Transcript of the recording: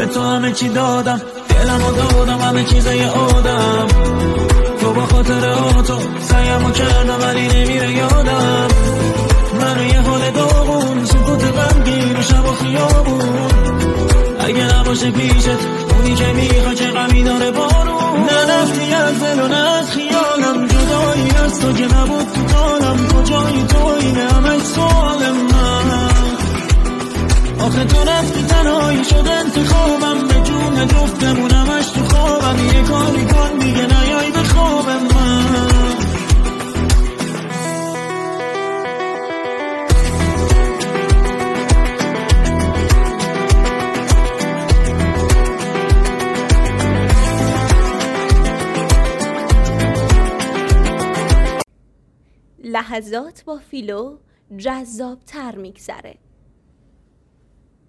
به تو همه چی دادم، دلمو دادم همه چیزای آدم. تو با خاطر تو سعیمو کردم ولی نمیره یادم. منو یه حال داغون، سکوت غمگین و شب و خیابون. اگه نباشه پیشت اونی که میخوا که غمی داره بارون. نرفتی از دل و نه از خیالم، جدایی از تو که نبود تو کالم. کجایی تو اینه همه سوال من. آخه تو رفتی تنهایی شد انتخابم، به جون جفتمون همش تو خوابم. یه کاری کن دیگه نیای به خواب من. لحظات با فیلو جذاب‌تر میگذره.